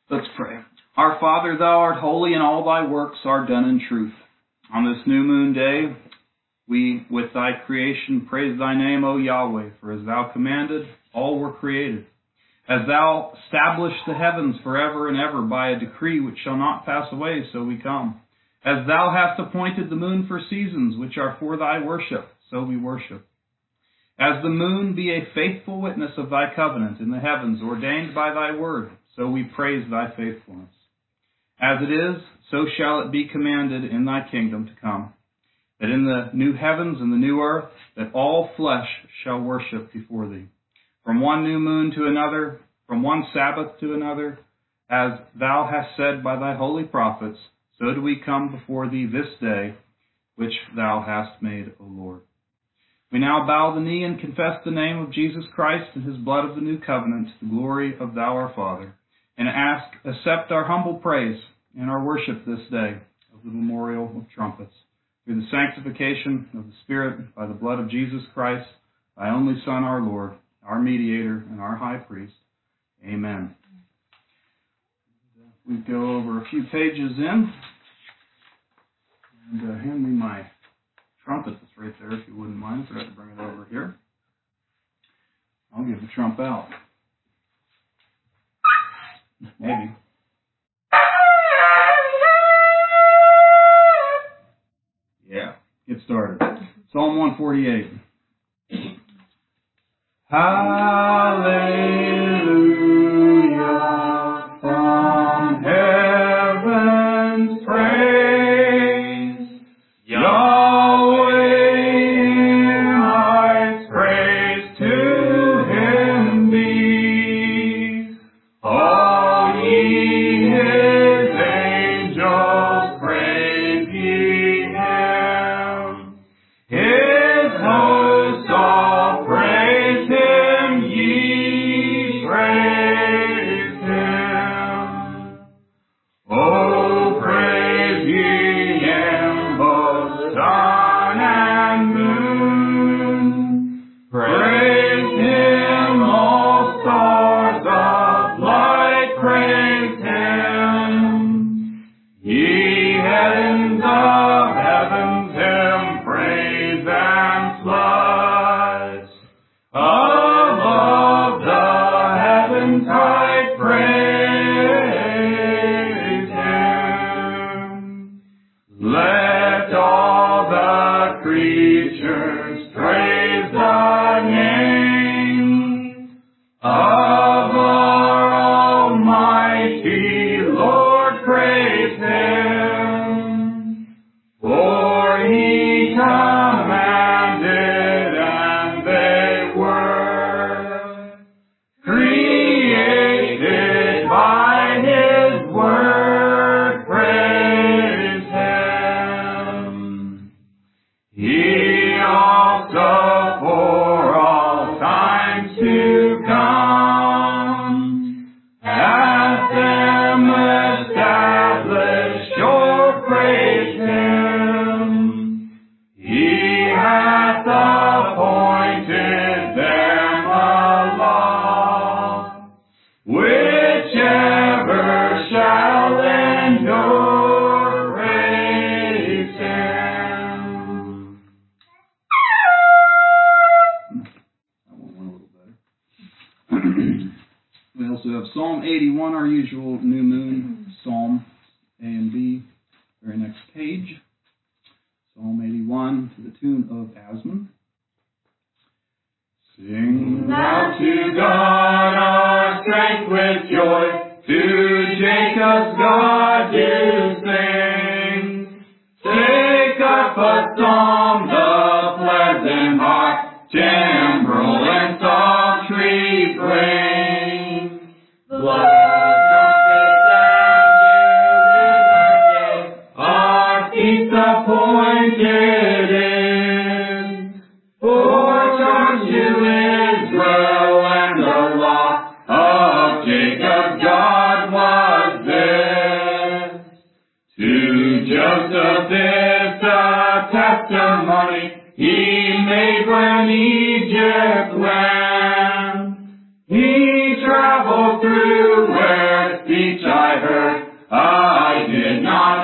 Let's pray. Our Father, thou art holy, and all thy works are done in truth. On this new moon day, we, with thy creation, praise thy name, O Yahweh, for as thou commanded, all were created. As thou established the heavens forever and ever by a decree which shall not pass away, so we come. As thou hast appointed the moon for seasons which are for thy worship, so we worship. As the moon be a faithful witness of thy covenant in the heavens, ordained by thy word, so we praise thy faithfulness. As it is, so shall it be commanded in thy kingdom to come, that in the new heavens and the new earth, that all flesh shall worship before thee. From one new moon to another, from one Sabbath to another, as thou hast said by thy holy prophets, so do we come before thee this day, which thou hast made, O Lord. We now bow the knee and confess the name of Jesus Christ and his blood of the new covenant, the glory of thou our Father, and accept our humble praise and our worship this day of the memorial of trumpets, through the sanctification of the Spirit by the blood of Jesus Christ, thy only Son, our Lord, our mediator and our high priest. Amen. We go over a few pages in, and hand me my trumpet that's right there, if you wouldn't mind. I forgot to bring it over here. I'll give the trump out. Maybe. Yeah, get started. Psalm 148. Hallelujah, from heaven's praise, Yahweh in heights, praise to him be. All ye his angels, praise ye him. His hosts all praise him, ye praise him. Oh, praise ye him, both sun and moon. Praise him, all stars of light, praise him. Ye heavens of heavens, him praise and floods. Above the heavens height, praise him. Let all the creatures praise the name of our Almighty Lord, praise him. For he commanded and they were created by his word, praise him. He also for all times to come hath them established, your praise him. He hath appointed them a law, whichever shall endure, praise him. That one went a little better. We also have Psalm 81, our usual new moon psalm, A and B, very next page. Psalm 81 to the tune of Asmon. Sing thou to God our strength with joy, to Jacob's God do sing. Take up a psalm, the pleasant harp, timbrel and psaltery bring. Blood, trumpets, and our feet appointed in. For charge to Israel and the law of Jacob God was this. To Joseph this a testimony he made when Egypt went. He traveled through where speech I heard, I did not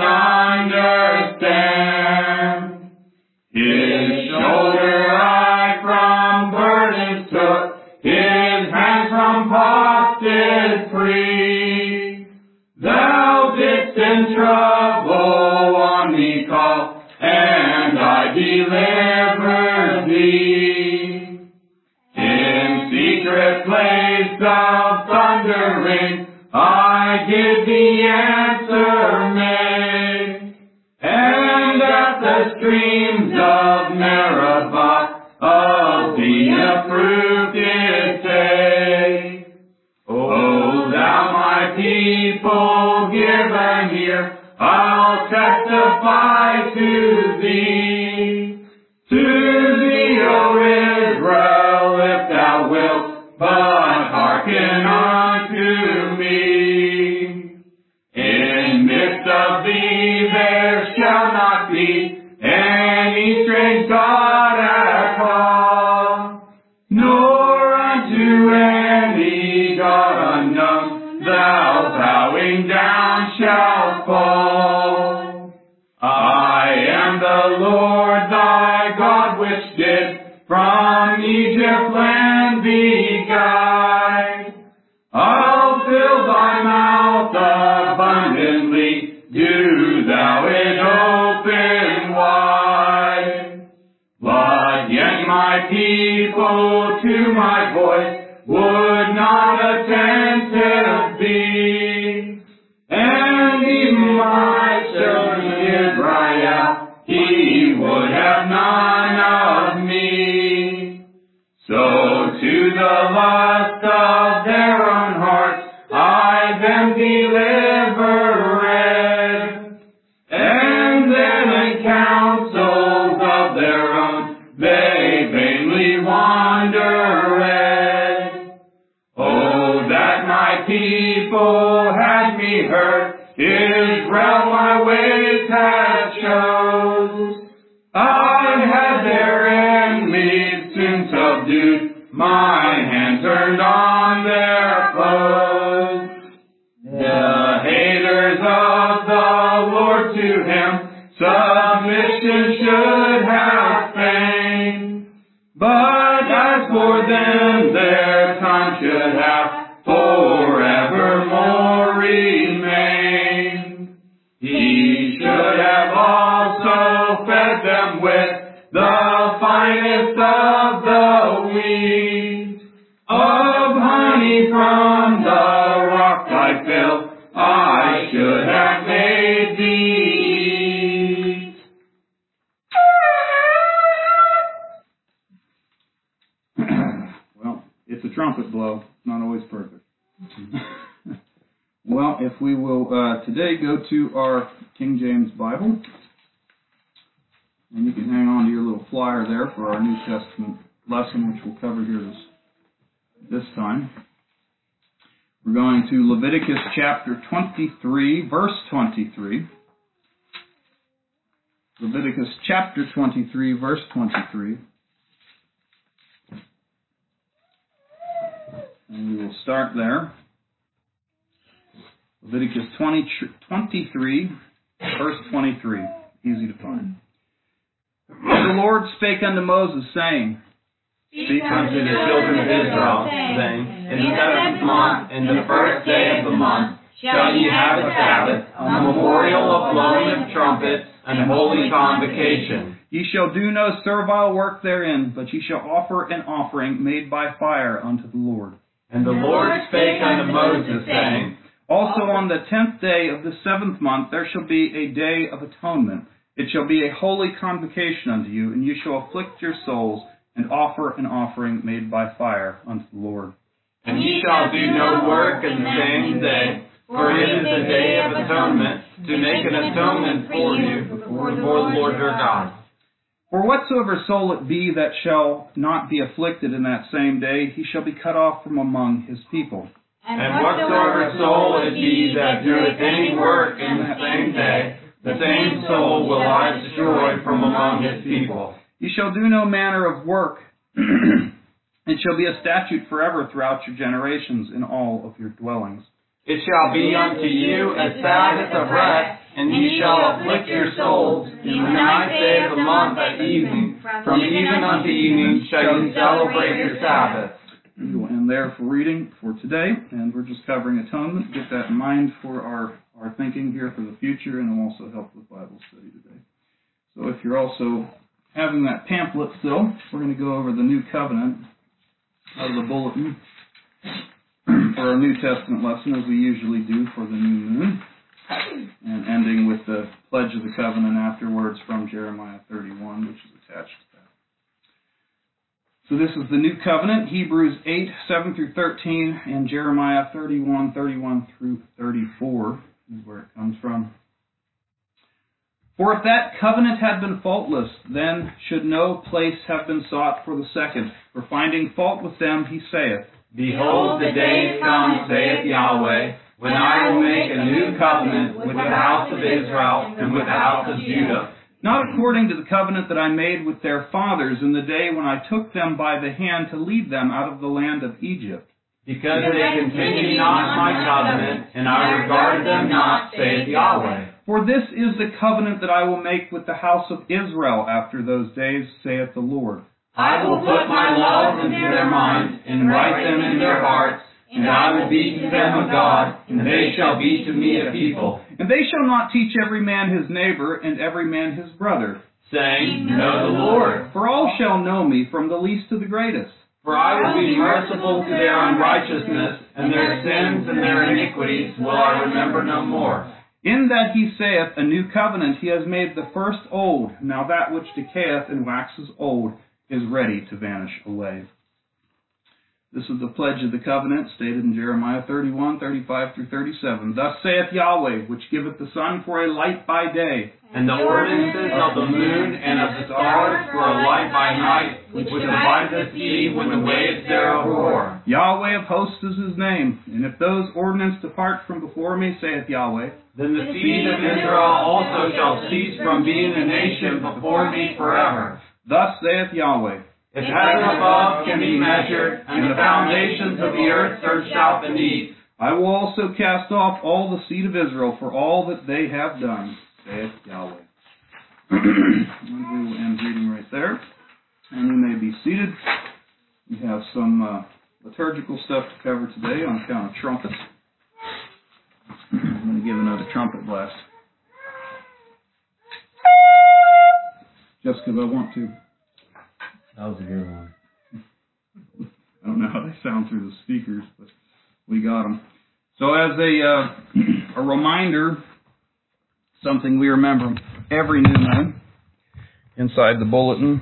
understand. His shoulder I from burdens took, his hands from pots did free. Thou didst in trouble on me call, and I delivered thee. In secret place of thundering, I did the answer make, and at the streams of Meribah of thee approved did take. O thou my people, give an ear, I'll testify to thee. To thee, O Israel, if thou wilt, but hearken unto me. In midst of thee there shall not be any strange God at all, nor unto any God unknown thou bowing down shalt fall. I am the Lord thy God, which did from Egypt land thee guide. I'll fill thy mouth abundantly, do thou it open wide. But yet my people to my voice would not attentive be, and even my chosen Israel, he would have none of me. So to the lust of their own hearts I them delivered, and then in counsels of their own they vainly wandered. Oh, that my people had me heard, Israel my ways had chose. I had their enemies soon subdued, my hand turned on their foes. The haters of the Lord to him submission should have feigned, but as for them their time should have forevermore remained. He should have also fed them with the finest of the wheat, of honey from the rock I fill, I should have made thee eat. Well, it's a trumpet blow, not always perfect. Well, if we will today go to our King James Bible, and you can hang on to your little flyer there for our New Testament lesson, which we'll cover here this time. We're going to Leviticus chapter 23, verse 23. Leviticus chapter 23, verse 23. And we will start there. Leviticus 23, verse 23. Easy to find. And the Lord spake unto Moses, saying, Speak unto the children of Israel, saying, In the 7th month, in the first day of the month, shall ye have a Sabbath, a memorial of blowing of trumpets, and holy convocation. Ye shall do no servile work therein, but ye shall offer an offering made by fire unto the Lord. And the Lord spake unto Moses, saying, Also on the 10th day of the 7th month there shall be a day of atonement. It shall be a holy convocation unto you, and you shall afflict your souls, and offer an offering made by fire unto the Lord. And ye shall do no work in the same day, for it is the day of atonement, to make an atonement for you before the Lord your God. For whatsoever soul it be that shall not be afflicted in that same day, he shall be cut off from among his people. And whatsoever soul it be that doeth any work in the same day, the same soul will I destroy from among his people. You shall do no manner of work. It shall be a statute forever throughout your generations in all of your dwellings. It shall be unto you a Sabbath of rest, and ye shall afflict your souls. In the ninth day of the month at evening, from even unto evening shall you celebrate your Sabbath. We will end there for reading for today, and we're just covering atonement. Get that in mind for our thinking here for the future, and it'll also help with Bible study today. So if you're also having that pamphlet still, we're going to go over the New Covenant out of the bulletin for our New Testament lesson, as we usually do for the new moon, and ending with the Pledge of the Covenant afterwards from Jeremiah 31, which is attached to that. So this is the New Covenant, Hebrews 8, 7 through 13, and Jeremiah 31, 31 through 34 is where it comes from. For if that covenant had been faultless, then should no place have been sought for the second. For finding fault with them, he saith, Behold, the days come, saith Yahweh, when I will make a new covenant with the house of Israel and with the house of Judah, not according to the covenant that I made with their fathers in the day when I took them by the hand to lead them out of the land of Egypt. Because they continued not my covenant, and I regarded them not, saith Yahweh. For this is the covenant that I will make with the house of Israel after those days, saith the Lord. I will put my laws into their minds, and write them in their hearts, and I will be to them a God, and they shall be to me a people. And they shall not teach every man his neighbor, and every man his brother, saying, Know the Lord. For all shall know me, from the least to the greatest. For I will be merciful to their unrighteousness, and their sins and their iniquities will I remember no more. In that he saith, A new covenant he has made the first old. Now that which decayeth and waxes old is ready to vanish away. This is the pledge of the covenant stated in Jeremiah 31, 35 through 37. Thus saith Yahweh, which giveth the sun for a light by day, and the ordinances of the moon and of the stars for a light by night, which divides the sea when the waves thereof roar. Yahweh of hosts is his name. And if those ordinances depart from before me, saith Yahweh, then the seed of Israel also shall cease from being a nation before me forever. Thus saith Yahweh, If heaven above can be measured, and the foundations of the earth searched out beneath, I will also cast off all the seed of Israel for all that they have done, saith Yahweh. And we will end reading right there. And you may be seated. We have some liturgical stuff to cover today on account of trumpets. I'm going to give another trumpet blast. Just because I want to. That was a good one. I don't know how they sound through the speakers, but we got them. So as a reminder, something we remember every new moon, inside the bulletin,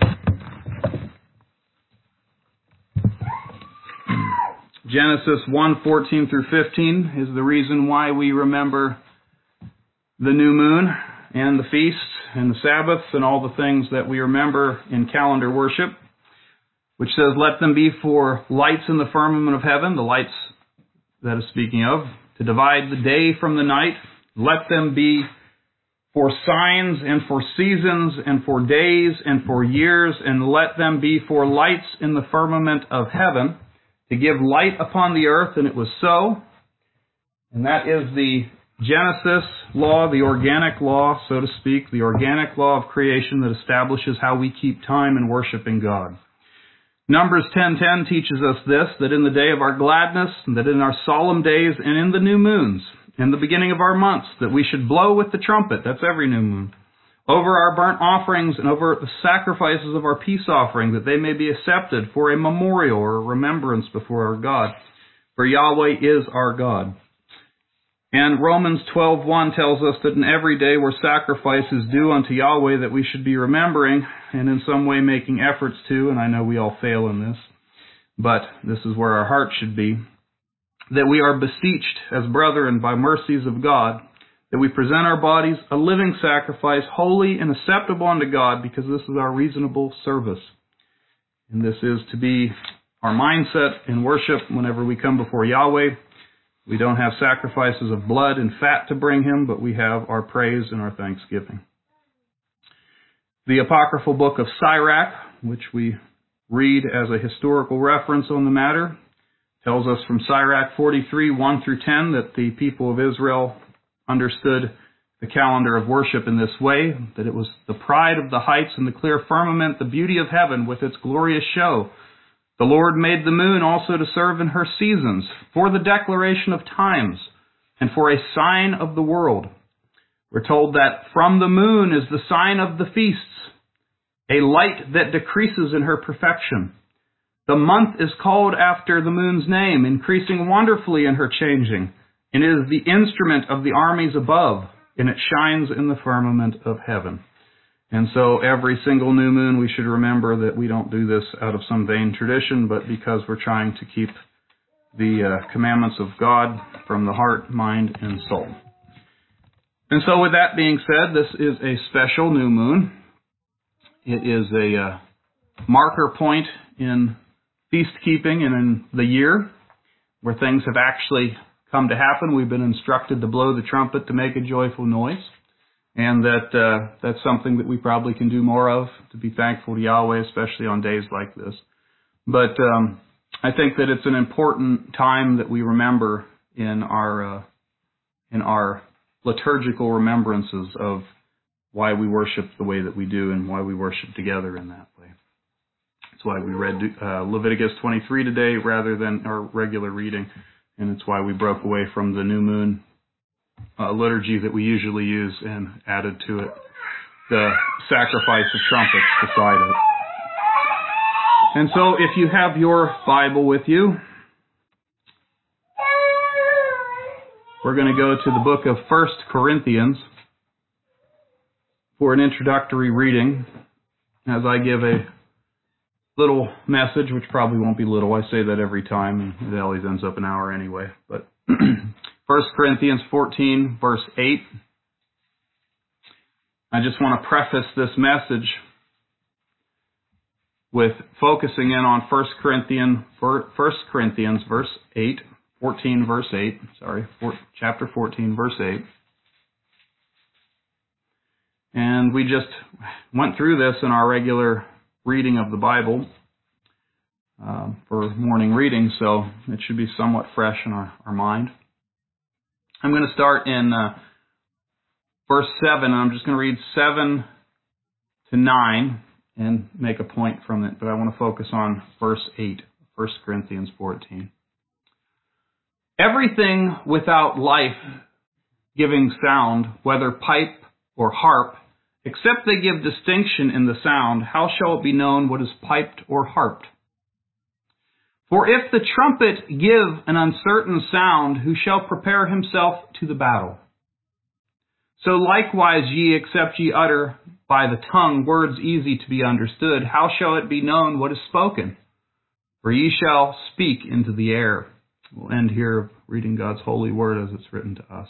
Genesis 1:14 through 15 is the reason why we remember the new moon and the feasts and the Sabbaths and all the things that we remember in calendar worship, which says, let them be for lights in the firmament of heaven, the lights that is speaking of, to divide the day from the night. Let them be for signs and for seasons and for days and for years, and let them be for lights in the firmament of heaven, to give light upon the earth. And it was so. And that is the Genesis law, the organic law, so to speak, the organic law of creation that establishes how we keep time in worshiping God. Numbers 10:10 teaches us this, that in the day of our gladness, and that in our solemn days, and in the new moons, in the beginning of our months, that we should blow with the trumpet, that's every new moon, over our burnt offerings and over the sacrifices of our peace offering, that they may be accepted for a memorial or a remembrance before our God. For Yahweh is our God. And Romans 12:1 tells us that in every day where sacrifice is due unto Yahweh, that we should be remembering and in some way making efforts to, and I know we all fail in this, but this is where our heart should be, that we are beseeched as brethren by mercies of God, that we present our bodies a living sacrifice, holy and acceptable unto God, because this is our reasonable service. And this is to be our mindset in worship whenever we come before Yahweh. We don't have sacrifices of blood and fat to bring Him, but we have our praise and our thanksgiving. The apocryphal book of Sirach, which we read as a historical reference on the matter, tells us from Sirach 43, 1 through 10, that the people of Israel understood the calendar of worship in this way, that it was the pride of the heights and the clear firmament, the beauty of heaven with its glorious show. The Lord made the moon also to serve in her seasons, for the declaration of times, and for a sign of the world. We're told that from the moon is the sign of the feasts, a light that decreases in her perfection. The month is called after the moon's name, increasing wonderfully in her changing, and is the instrument of the armies above, and it shines in the firmament of heaven. And so every single new moon we should remember that we don't do this out of some vain tradition, but because we're trying to keep the commandments of God from the heart, mind, and soul. And so with that being said, this is a special new moon. It is a marker point in feast keeping and in the year where things have actually come to happen. We've been instructed to blow the trumpet to make a joyful noise, and that's something that we probably can do more of, to be thankful to Yahweh, especially on days like this. But I think that it's an important time that we remember in our liturgical remembrances of why we worship the way that we do and why we worship together in that way. That's why we read Leviticus 23 today rather than our regular reading, and it's why we broke away from the new moon liturgy that we usually use and added to it the sacrifice of trumpets beside it. And so if you have your Bible with you, we're going to go to the book of 1 Corinthians for an introductory reading, as I give a little message, which probably won't be little. I say that every time, and it always ends up an hour anyway. But 1 Corinthians 14, verse 8. I just want to preface this message with focusing in on 1 Corinthians verse 8, 14 verse 8, chapter 14 verse 8. And we just went through this in our regular reading of the Bible for morning reading, so it should be somewhat fresh in our mind. I'm going to start in verse 7, and I'm just going to read 7 to 9 and make a point from it, but I want to focus on verse 8, 1 Corinthians 14. Everything without life-giving sound, whether pipe or harp, except they give distinction in the sound, how shall it be known what is piped or harped? For if the trumpet give an uncertain sound, who shall prepare himself to the battle? So likewise ye, except ye utter by the tongue words easy to be understood, how shall it be known what is spoken? For ye shall speak into the air. We'll end here reading God's holy word as it's written to us.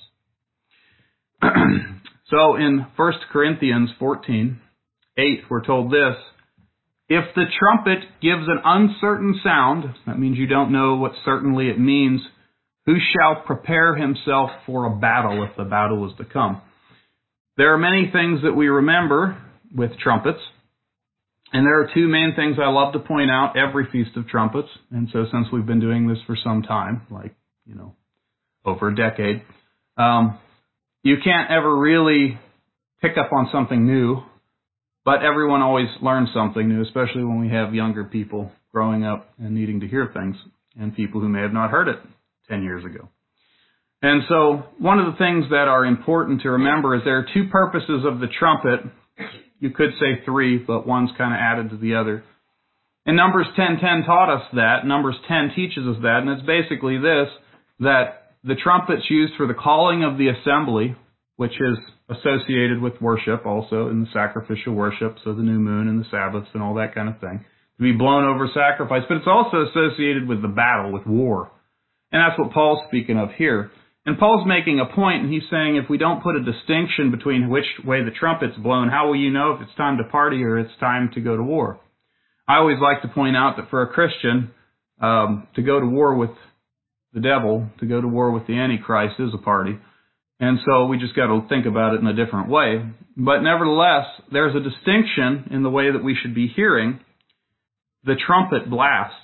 So in 1 Corinthians 14, 8, we're told this: if the trumpet gives an uncertain sound, that means you don't know what certainly it means, who shall prepare himself for a battle if the battle is to come? There are many things that we remember with trumpets, and there are two main things I love to point out every Feast of Trumpets. And so since we've been doing this for some time, over a decade, you can't ever really pick up on something new, but everyone always learns something new, especially when we have younger people growing up and needing to hear things, and people who may have not heard it 10 years ago. And so one of the things that are important to remember is there are two purposes of the trumpet. You could say three, but one's kind of added to the other. And Numbers 10:10 taught us that. Numbers 10 teaches us that, and it's basically this, that the trumpet's used for the calling of the assembly, which is associated with worship also in the sacrificial worship, so the new moon and the Sabbaths and all that kind of thing, to be blown over sacrifice. But it's also associated with the battle, with war. And that's what Paul's speaking of here. And Paul's making a point, and he's saying if we don't put a distinction between which way the trumpet's blown, how will you know if it's time to party or it's time to go to war? I always like to point out that for a Christian, to go to war with the devil, to go to war with the Antichrist is a party. And so we just got to think about it in a different way. But nevertheless, there's a distinction in the way that we should be hearing the trumpet blast.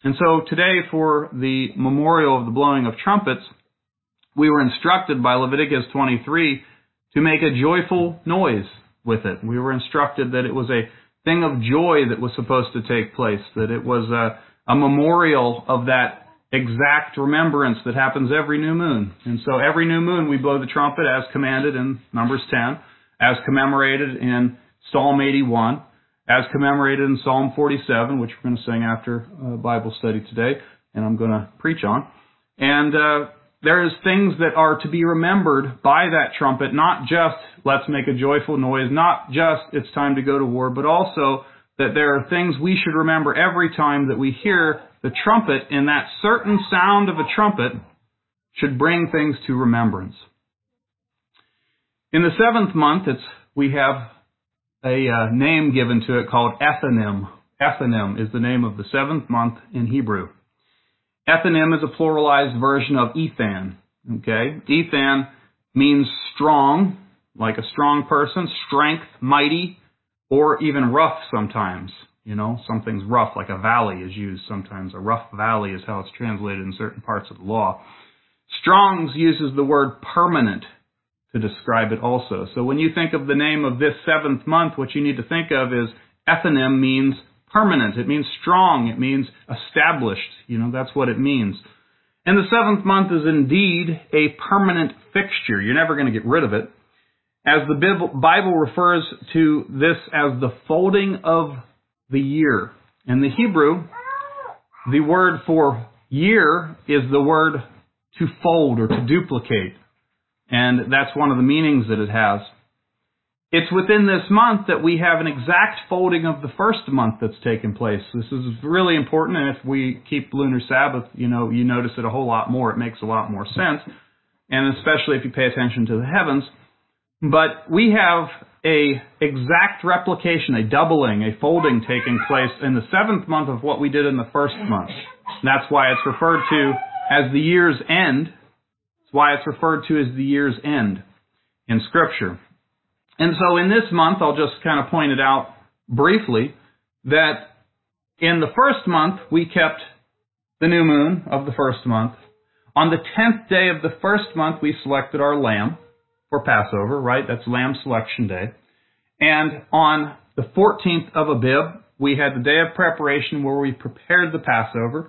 And so today, for the memorial of the blowing of trumpets, we were instructed by Leviticus 23 to make a joyful noise with it. We were instructed that it was a thing of joy that was supposed to take place, that it was a memorial of that exact remembrance that happens every new moon. And so every new moon we blow the trumpet as commanded in Numbers 10, as commemorated in Psalm 81, as commemorated in Psalm 47, which we're going to sing after Bible study today, and I'm going to preach on. And there is things that are to be remembered by that trumpet, not just let's make a joyful noise, not just it's time to go to war, but also that there are things we should remember every time that we hear the trumpet, and that certain sound of a trumpet should bring things to remembrance. In the 7th month, we have a name given to it called Ethanim. Ethanim is the name of the 7th month in Hebrew. Ethanim is a pluralized version of Ethan. Okay? Ethan means strong, like a strong person, strength, mighty, or even rough sometimes. You know, something's rough, like a valley is used sometimes. A rough valley is how it's translated in certain parts of the law. Strong's uses the word permanent to describe it also. So when you think of the name of this 7th month, what you need to think of is Ethanim means permanent. It means strong. It means established. You know, that's what it means. And the 7th month is indeed a permanent fixture. You're never going to get rid of it. As the Bible refers to this as the folding of the year. In the Hebrew, the word for year is the word to fold or to duplicate. And that's one of the meanings that it has. It's within this month that we have an exact folding of the first month that's taken place. This is really important, and if we keep lunar Sabbath, you notice it a whole lot more. It makes a lot more sense, and especially if you pay attention to the heavens. But we have a exact replication, a doubling, a folding taking place in the 7th month of what we did in the first month. And that's why it's referred to as the year's end. That's why it's referred to as the year's end in Scripture. And so in this month, I'll just kind of point it out briefly, that in the first month, we kept the new moon of the first month. On the 10th day of the first month, we selected our lamb for Passover, right? That's Lamb Selection Day. And on the 14th of Abib, we had the day of preparation where we prepared the Passover.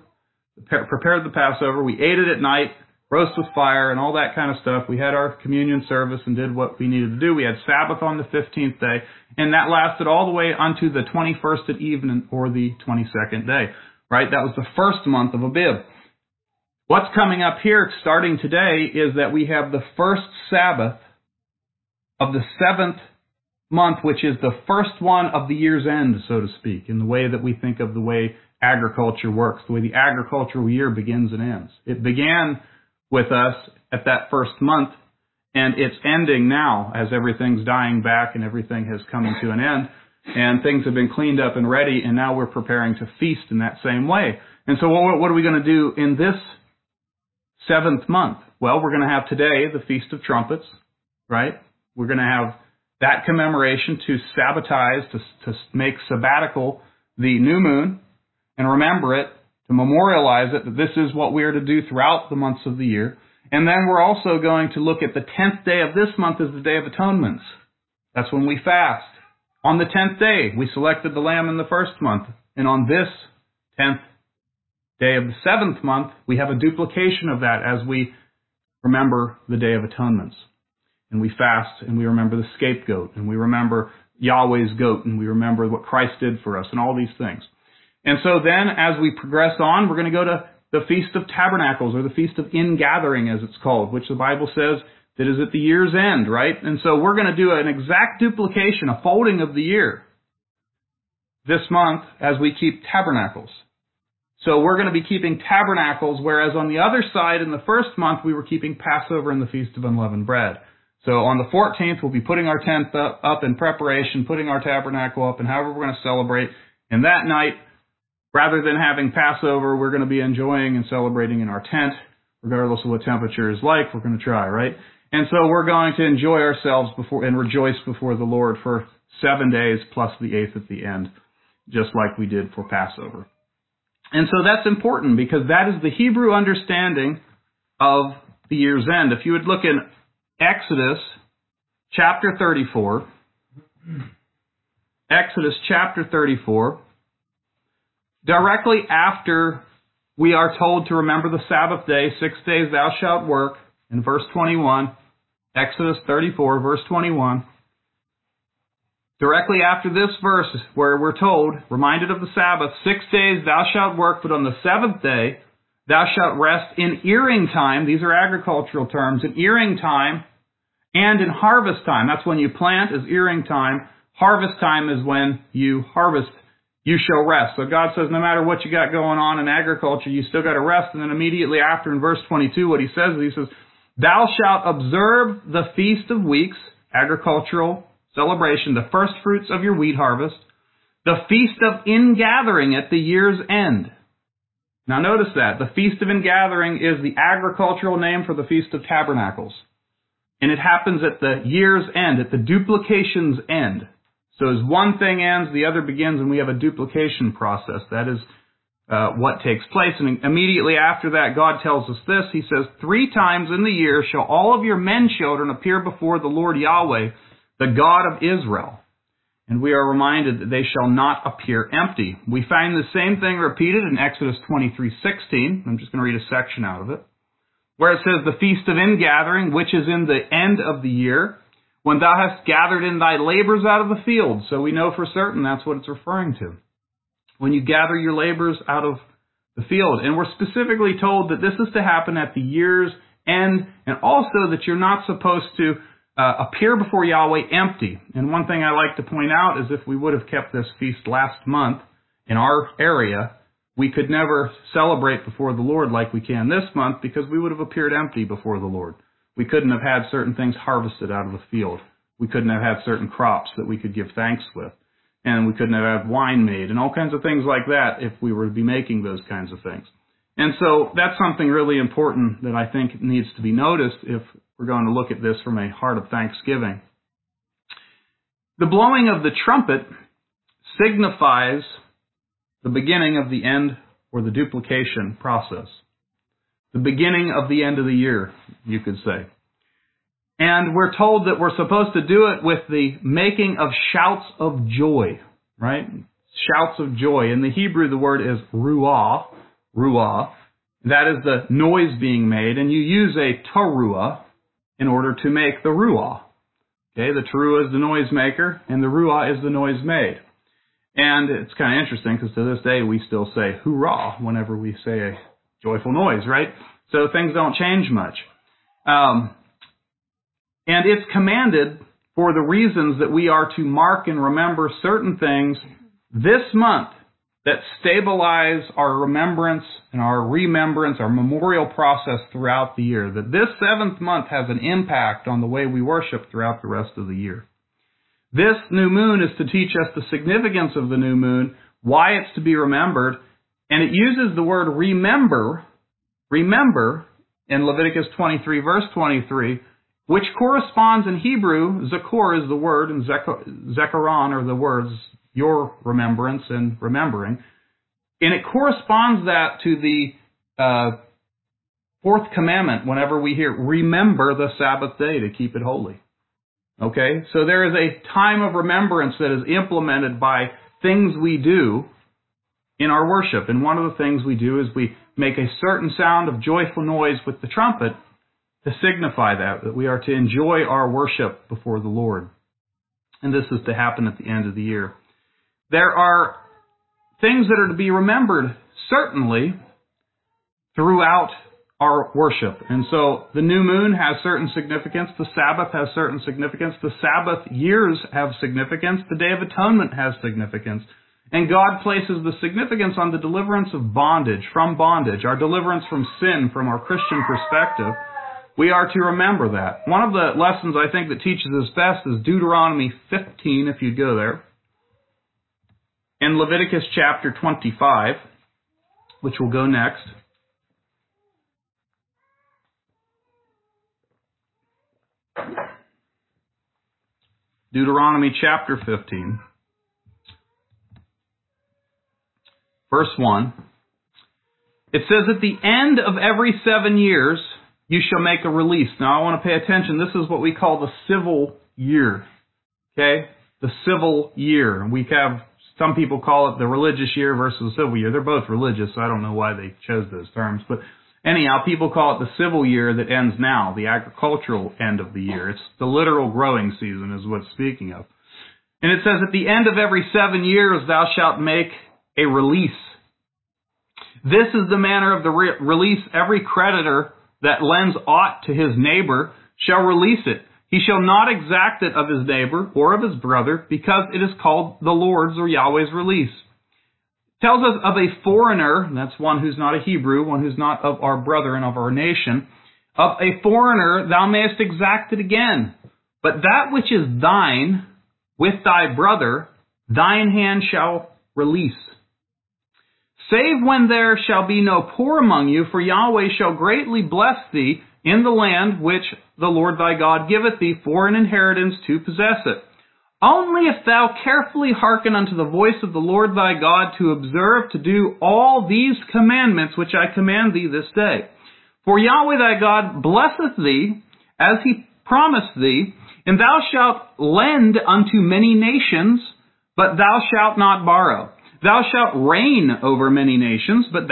We ate it at night, roast with fire and all that kind of stuff. We had our communion service and did what we needed to do. We had Sabbath on the 15th day, and that lasted all the way unto the 21st at evening, or the 22nd day, right? That was the first month of Abib. What's coming up here starting today is that we have the first Sabbath of the 7th month, which is the first one of the year's end, so to speak, in the way that we think of the way agriculture works, the way the agricultural year begins and ends. It began with us at that first month, and it's ending now as everything's dying back and everything has come to an end, and things have been cleaned up and ready, and now we're preparing to feast in that same way. And so what are we going to do in this 7th month? Well, we're going to have today the Feast of Trumpets, right? We're going to have that commemoration to sabbatize, to make sabbatical the new moon, and remember it, to memorialize it, that this is what we are to do throughout the months of the year. And then we're also going to look at the 10th day of this month as the Day of Atonements. That's when we fast. On the 10th day, we selected the lamb in the first month. And on this 10th day of the 7th month, we have a duplication of that as we remember the Day of Atonements. And we fast, and we remember the scapegoat, and we remember Yahweh's goat, and we remember what Christ did for us, and all these things. And so then, as we progress on, we're going to go to the Feast of Tabernacles, or the Feast of Ingathering, as it's called, which the Bible says that is at the year's end, right? And so we're going to do an exact duplication, a folding of the year this month as we keep Tabernacles. So we're going to be keeping Tabernacles, whereas on the other side, in the first month, we were keeping Passover and the Feast of Unleavened Bread. So on the 14th, we'll be putting our tent up in preparation, putting our tabernacle up, and however we're going to celebrate. And that night, rather than having Passover, we're going to be enjoying and celebrating in our tent, regardless of what temperature is like. We're going to try, right? And so we're going to enjoy ourselves and rejoice before the Lord for 7 days plus the 8th at the end, just like we did for Passover. And so that's important because that is the Hebrew understanding of the year's end. If you would look in Exodus chapter 34, Exodus chapter 34, directly after we are told to remember the Sabbath day, 6 days thou shalt work, in verse 21, Exodus 34, verse 21. Directly after this verse, where we're told, reminded of the Sabbath, 6 days thou shalt work, but on the seventh day thou shalt rest in earing time. These are agricultural terms. In earing time and in harvest time. That's when you plant is earing time. Harvest time is when you harvest. You shall rest. So God says no matter what you got going on in agriculture, you still got to rest. And then immediately after in verse 22, what he says, thou shalt observe the Feast of Weeks, agricultural celebration, the first fruits of your wheat harvest, the Feast of Ingathering at the year's end. Now notice that. The Feast of Ingathering is the agricultural name for the Feast of Tabernacles. And it happens at the year's end, at the duplication's end. So as one thing ends, the other begins, and we have a duplication process. That is what takes place. And immediately after that, God tells us this. He says, 3 times in the year shall all of your men children appear before the Lord Yahweh, the God of Israel. And we are reminded that they shall not appear empty. We find the same thing repeated in Exodus 23:16. I'm just going to read a section out of it, where it says, the Feast of Ingathering, which is in the end of the year, when thou hast gathered in thy labors out of the field. So we know for certain that's what it's referring to. When you gather your labors out of the field. And we're specifically told that this is to happen at the year's end, and also that you're not supposed to appear before Yahweh empty. And one thing I like to point out is if we would have kept this feast last month in our area, we could never celebrate before the Lord like we can this month because we would have appeared empty before the Lord. We couldn't have had certain things harvested out of the field. We couldn't have had certain crops that we could give thanks with. And we couldn't have had wine made and all kinds of things like that if we were to be making those kinds of things. And so that's something really important that I think needs to be noticed if we're going to look at this from a heart of thanksgiving. The blowing of the trumpet signifies the beginning of the end or the duplication process. The beginning of the end of the year, you could say. And we're told that we're supposed to do it with the making of shouts of joy, right? Shouts of joy. In the Hebrew, the word is ruah, ruah. That is the noise being made, and you use a teruah in order to make the ruah. Okay, the teruah is the noise maker, and the ruah is the noise made. And it's kind of interesting because to this day we still say hoorah whenever we say a joyful noise, right? So things don't change much. And it's commanded for the reasons that we are to mark and remember certain things this month that stabilize our remembrance and our remembrance, our memorial process throughout the year. That this 7th month has an impact on the way we worship throughout the rest of the year. This new moon is to teach us the significance of the new moon, why it's to be remembered, and it uses the word remember in Leviticus 23, verse 23, which corresponds in Hebrew, zakor is the word, and zekaron are the words, your remembrance and remembering. And it corresponds that to the 4th commandment whenever we hear, remember the Sabbath day to keep it holy. Okay, so there is a time of remembrance that is implemented by things we do in our worship. And one of the things we do is we make a certain sound of joyful noise with the trumpet to signify that we are to enjoy our worship before the Lord. And this is to happen at the end of the year. There are things that are to be remembered, certainly, throughout our worship. And so the new moon has certain significance. The Sabbath has certain significance. The Sabbath years have significance. The Day of Atonement has significance. And God places the significance on the deliverance of bondage, from bondage, our deliverance from sin, from our Christian perspective. We are to remember that. One of the lessons I think that teaches this best is Deuteronomy 15, if you'd go there. And Leviticus chapter 25, which will go next. Deuteronomy chapter 15, verse 1. It says, at the end of every 7 years, you shall make a release. Now, I want to pay attention. This is what we call the civil year. Okay? The civil year. We have, some people call it the religious year versus the civil year. They're both religious, so I don't know why they chose those terms. But anyhow, people call it the civil year that ends now, the agricultural end of the year. It's the literal growing season is what it's speaking of. And it says, at the end of every 7 years thou shalt make a release. This is the manner of the release. Every creditor that lends aught to his neighbor shall release it. He shall not exact it of his neighbor or of his brother, because it is called the Lord's or Yahweh's release. It tells us of a foreigner, and that's one who's not a Hebrew, one who's not of our brother and of our nation. Of a foreigner thou mayest exact it again. But that which is thine with thy brother, thine hand shall release. Save when there shall be no poor among you, for Yahweh shall greatly bless thee in the land which the Lord thy God giveth thee for an inheritance to possess it. Only if thou carefully hearken unto the voice of the Lord thy God, to observe to do all these commandments which I command thee this day. For Yahweh thy God blesseth thee, as he promised thee, and thou shalt lend unto many nations, but thou shalt not borrow. Thou shalt reign over many nations, but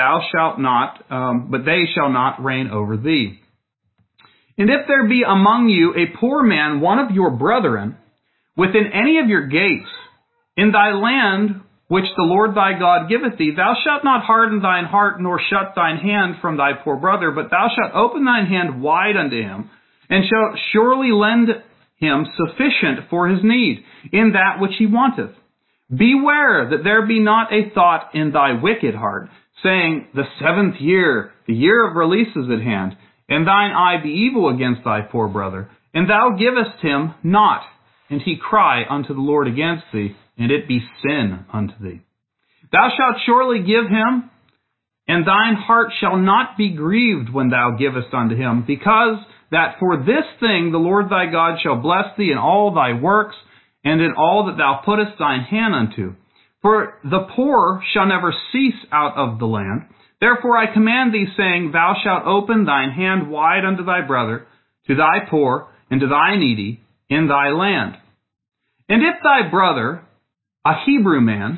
they shall not reign over thee. And if there be among you a poor man, one of your brethren, within any of your gates, in thy land which the Lord thy God giveth thee, thou shalt not harden thine heart, nor shut thine hand from thy poor brother, but thou shalt open thine hand wide unto him, and shalt surely lend him sufficient for his need, in that which he wanteth. Beware that there be not a thought in thy wicked heart, saying, the 7th year, the year of release is at hand, and thine eye be evil against thy poor brother, and thou givest him not, and he cry unto the Lord against thee, and it be sin unto thee. Thou shalt surely give him, and thine heart shall not be grieved when thou givest unto him, because that for this thing the Lord thy God shall bless thee in all thy works, and in all that thou puttest thine hand unto. For the poor shall never cease out of the land. Therefore I command thee, saying, thou shalt open thine hand wide unto thy brother, to thy poor, and to thy needy, in thy land. And if thy brother, a Hebrew man,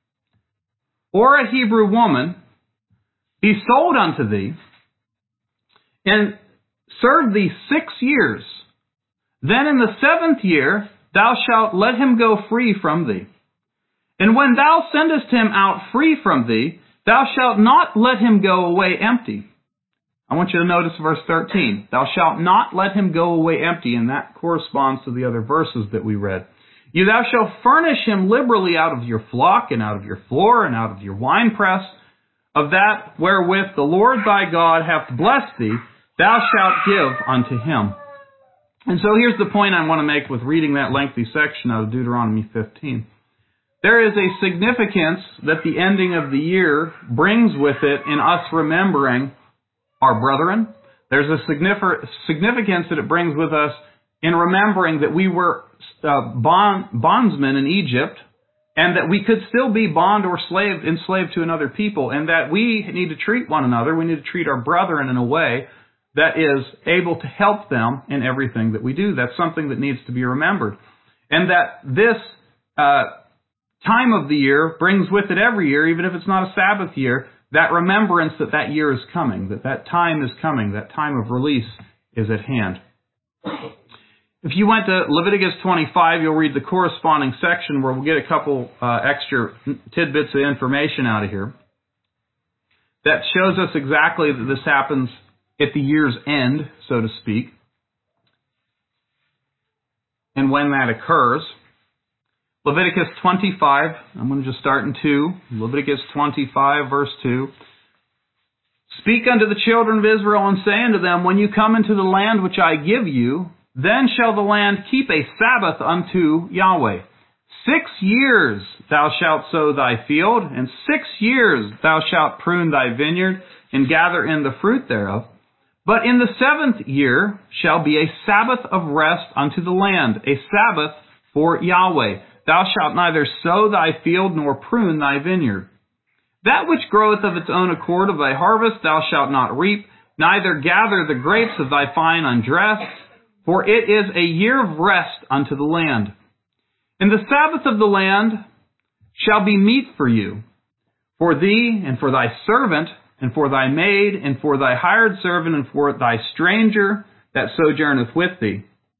or a Hebrew woman, be sold unto thee, and serve thee 6 years, then in the 7th year thou shalt let him go free from thee. And when thou sendest him out free from thee, thou shalt not let him go away empty. I want you to notice verse 13. Thou shalt not let him go away empty, and that corresponds to the other verses that we read. Thou shalt furnish him liberally out of your flock, and out of your floor, and out of your winepress, of that wherewith the Lord thy God hath blessed thee, thou shalt give unto him. And so here's the point I want to make with reading that lengthy section out of Deuteronomy 15. There is a significance that the ending of the year brings with it in us remembering our brethren. There's a significance that it brings with us in remembering that we were bondsmen in Egypt, and that we could still be bond or enslaved to another people, and that we need to treat one another, we need to treat our brethren in a way that is able to help them in everything that we do. That's something that needs to be remembered. And that this time of the year brings with it every year, even if it's not a Sabbath year, that remembrance that that year is coming, that time is coming, that time of release is at hand. If you went to Leviticus 25, you'll read the corresponding section where we'll get a couple extra tidbits of information out of here that shows us exactly that this happens at the year's end, so to speak, and when that occurs. Leviticus 25, I'm going to just start in 2. Leviticus 25, verse 2. Speak unto the children of Israel, and say unto them, when you come into the land which I give you, then shall the land keep a Sabbath unto Yahweh. 6 years thou shalt sow thy field, and 6 years thou shalt prune thy vineyard, and gather in the fruit thereof. But in the 7th year shall be a Sabbath of rest unto the land, a Sabbath for Yahweh. Thou shalt neither sow thy field nor prune thy vineyard. That which groweth of its own accord of thy harvest thou shalt not reap, neither gather the grapes of thy fine undressed, for it is a year of rest unto the land. And the Sabbath of the land shall be meat for you, for thee, and for thy servant, and for thy maid, and for thy hired servant, and for thy stranger that sojourneth with thee.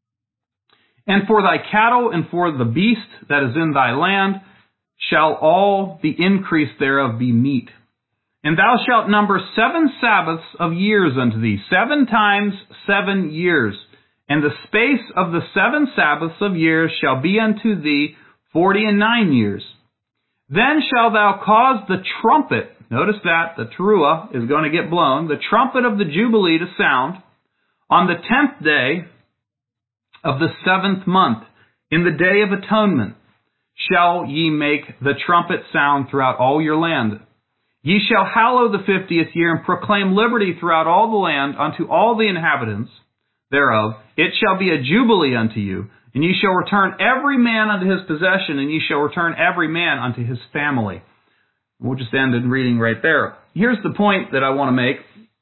And for thy cattle, and for the beast that is in thy land, shall all the increase thereof be meat. And thou shalt number 7 Sabbaths of years unto thee, 7 times 7 years. And the space of the 7 Sabbaths of years shall be unto thee 49 years. Then shalt thou cause the trumpet, notice that, the teruah is going to get blown, the trumpet of the Jubilee to sound on the 10th day of the 7th month, in the day of atonement, shall ye make the trumpet sound throughout all your land. Ye shall hallow the 50th year, and proclaim liberty throughout all the land unto all the inhabitants thereof. It shall be a jubilee unto you, and ye shall return every man unto his possession, and ye shall return every man unto his family. We'll just end in reading right there. Here's the point that I want to make.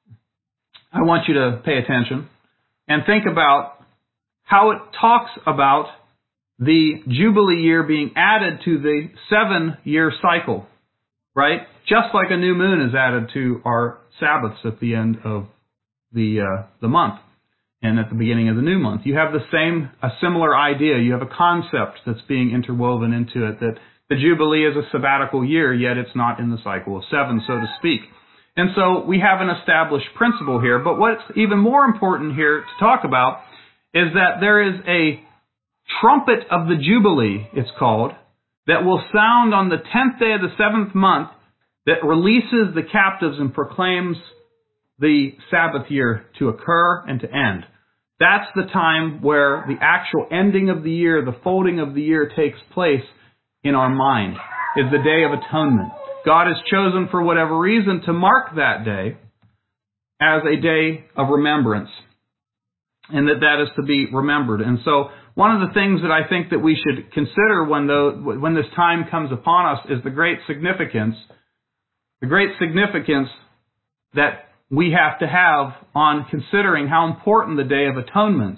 I want you to pay attention and think about how it talks about the Jubilee year being added to the 7-year cycle, right? Just like a new moon is added to our Sabbaths at the end of the month and at the beginning of the new month. You have a similar idea. You have a concept that's being interwoven into it, that the Jubilee is a sabbatical year, yet it's not in the cycle of 7, so to speak. And so we have an established principle here. But what's even more important here to talk about is that there is a trumpet of the Jubilee, it's called, that will sound on the 10th day of the 7th month, that releases the captives and proclaims the Sabbath year to occur and to end. That's the time where the actual ending of the year, the folding of the year takes place in our mind, is the Day of Atonement. God has chosen, for whatever reason, to mark that day as a day of remembrance, and that is to be remembered. And so one of the things that I think that we should consider when this time comes upon us is the great significance that we have to have on considering how important the Day of Atonements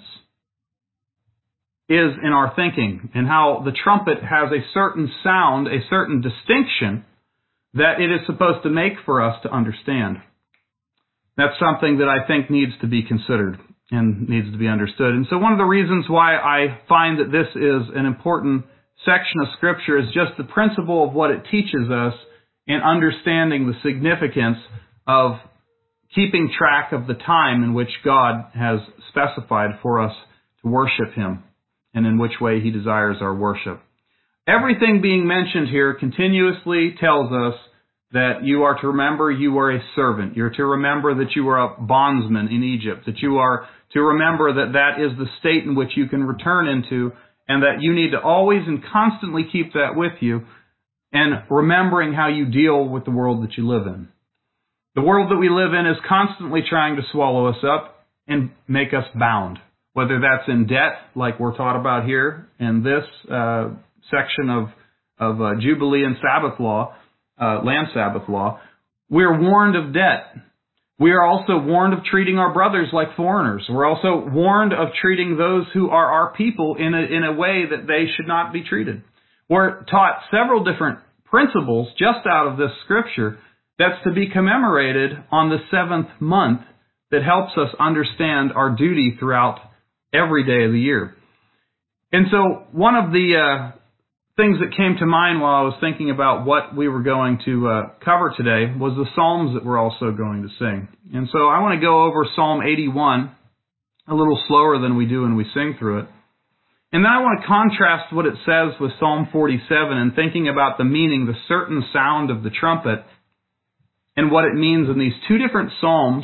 is in our thinking, and how the trumpet has a certain sound, a certain distinction that it is supposed to make for us to understand. That's something that I think needs to be considered and needs to be understood. And so one of the reasons why I find that this is an important section of Scripture is just the principle of what it teaches us in understanding the significance of keeping track of the time in which God has specified for us to worship Him and in which way He desires our worship. Everything being mentioned here continuously tells us that you are to remember you are a servant. You're to remember that you are a bondsman in Egypt, that you are to remember that is the state in which you can return into, and that you need to always and constantly keep that with you, and remembering how you deal with the world that you live in. The world that we live in is constantly trying to swallow us up and make us bound, whether that's in debt, like we're taught about here in this section of Jubilee and Sabbath law, land Sabbath law. We're warned of debt. We are also warned of treating our brothers like foreigners. We're also warned of treating those who are our people in a way that they should not be treated. We're taught several different principles just out of this Scripture that's to be commemorated on the 7th month, that helps us understand our duty throughout every day of the year. And so one of the things that came to mind while I was thinking about what we were going to cover today was the Psalms that we're also going to sing. And so I want to go over Psalm 81 a little slower than we do when we sing through it. And then I want to contrast what it says with Psalm 47 and thinking about the meaning, the certain sound of the trumpet, and what it means in these two different Psalms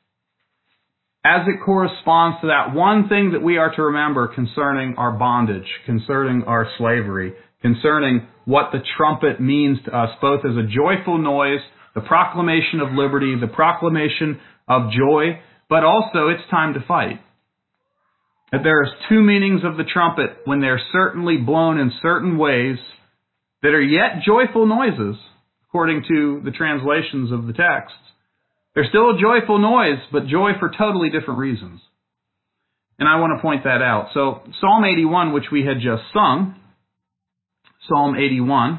as it corresponds to that one thing that we are to remember concerning our bondage, concerning our slavery, concerning what the trumpet means to us, both as a joyful noise, the proclamation of liberty, the proclamation of joy, but also it's time to fight. That there is two meanings of the trumpet when they're certainly blown in certain ways that are yet joyful noises, according to the translations of the texts. There's still a joyful noise, but joy for totally different reasons. And I want to point that out. So Psalm 81, which we had just sung, Psalm 81,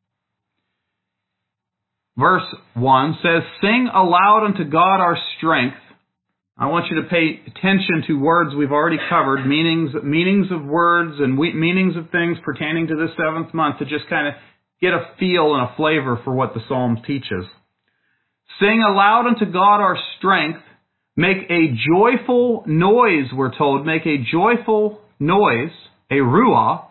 verse 1 says, "Sing aloud unto God our strength." I want you to pay attention to words we've already covered, meanings of words and meanings of things pertaining to this 7th month, to just kind of get a feel and a flavor for what the Psalms teaches. Sing aloud unto God our strength. Make a joyful noise, we're told. Make a joyful noise, a ruah,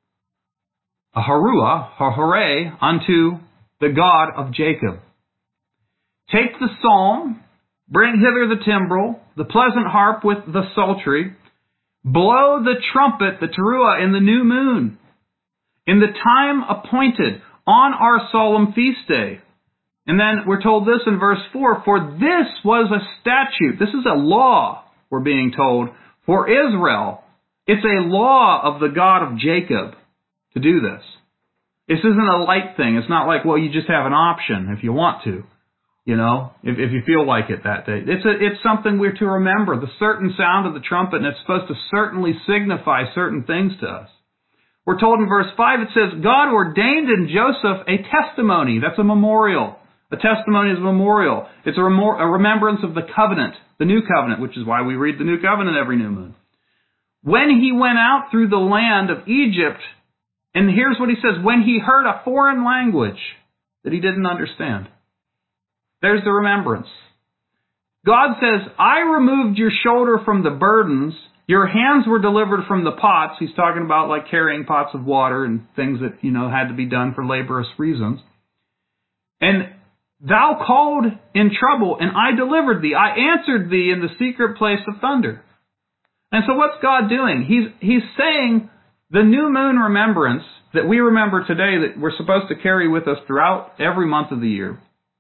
a haruah, a hooray, unto the God of Jacob. Take the psalm, bring hither the timbrel, the pleasant harp with the psaltery. Blow the trumpet, the teruah, in the new moon, in the time appointed, on our solemn feast day. And then we're told this in verse 4, "For this was a statute." This is a law, we're being told, for Israel. It's a law of the God of Jacob to do this. This isn't a light thing. It's not like, well, you just have an option if you want to, if you feel like it that day. It's something we're to remember, the certain sound of the trumpet, and it's supposed to certainly signify certain things to us. We're told in verse 5, it says, "God ordained in Joseph a testimony." That's a memorial. A testimony is a memorial. It's a remembrance of the covenant, the new covenant, which is why we read the new covenant every new moon. "When he went out through the land of Egypt," and here's what he says, "when he heard a foreign language that he didn't understand." There's the remembrance. God says, "I removed your shoulder from the burdens. Your hands were delivered from the pots." He's talking about like carrying pots of water and things that, had to be done for laborious reasons. "And thou called in trouble, and I delivered thee. I answered thee in the secret place of thunder." And so what's God doing? He's saying the new moon remembrance that we remember today, that we're supposed to carry with us throughout every month of the year,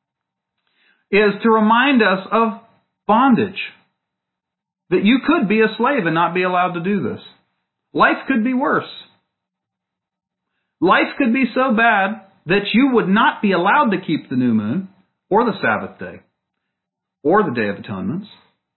is to remind us of bondage. That you could be a slave and not be allowed to do this. Life could be worse. Life could be so bad that you would not be allowed to keep the new moon, or the Sabbath day, or the Day of Atonements.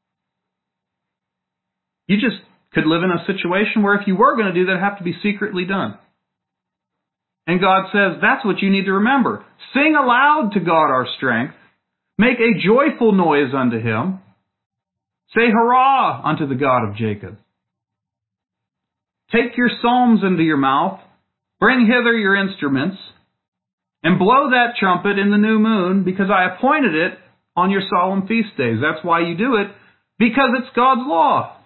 You just could live in a situation where if you were going to do that, it'd have to be secretly done. And God says, that's what you need to remember. Sing aloud to God our strength. Make a joyful noise unto Him. Say hurrah unto the God of Jacob. Take your psalms into your mouth. Bring hither your instruments. And blow that trumpet in the new moon, because I appointed it on your solemn feast days. That's why you do it, because it's God's law.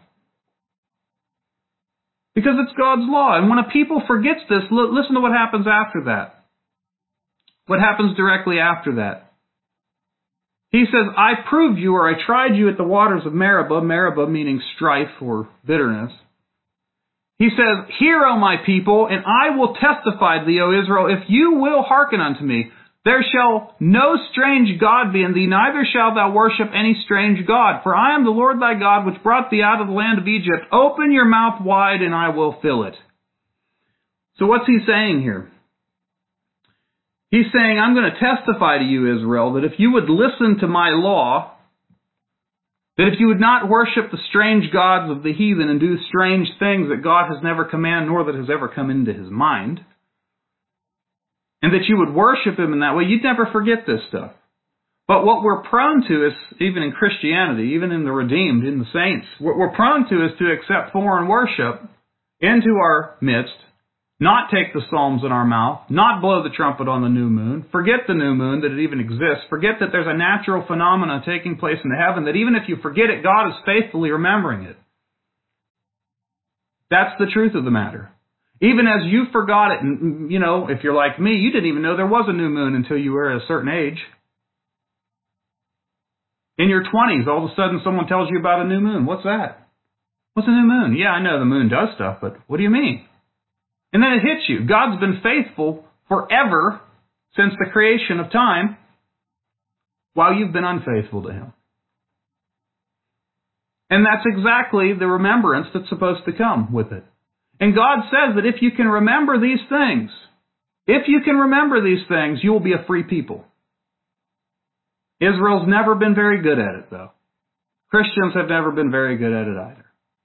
Because it's God's law. And when a people forgets this, listen to what happens after that. What happens directly after that? He says, "I proved you, or I tried you at the waters of Meribah," Meribah meaning strife or bitterness. He says, "Hear, O my people, and I will testify to thee, O Israel, if you will hearken unto me. There shall no strange God be in thee, neither shalt thou worship any strange God. For I am the Lord thy God, which brought thee out of the land of Egypt. Open your mouth wide, and I will fill it." So what's he saying here? He's saying, I'm going to testify to you, Israel, that if you would listen to my law, that if you would not worship the strange gods of the heathen and do strange things that God has never commanded, nor that has ever come into his mind, and that you would worship him in that way, you'd never forget this stuff. But what we're prone to is, even in Christianity, even in the redeemed, in the saints, what we're prone to is to accept foreign worship into our midst, not take the psalms in our mouth, not blow the trumpet on the new moon, forget the new moon, that it even exists, forget that there's a natural phenomenon taking place in heaven, that even if you forget it, God is faithfully remembering it. That's the truth of the matter. Even as you forgot it, and if you're like me, you didn't even know there was a new moon until you were at a certain age. In your 20s, all of a sudden someone tells you about a new moon. What's that? What's a new moon? Yeah, I know the moon does stuff, but what do you mean? And then it hits you. God's been faithful forever since the creation of time, while you've been unfaithful to Him. And that's exactly the remembrance that's supposed to come with it. And God says that if you can remember these things, you will be a free people. Israel's never been very good at it, though. Christians have never been very good at it either.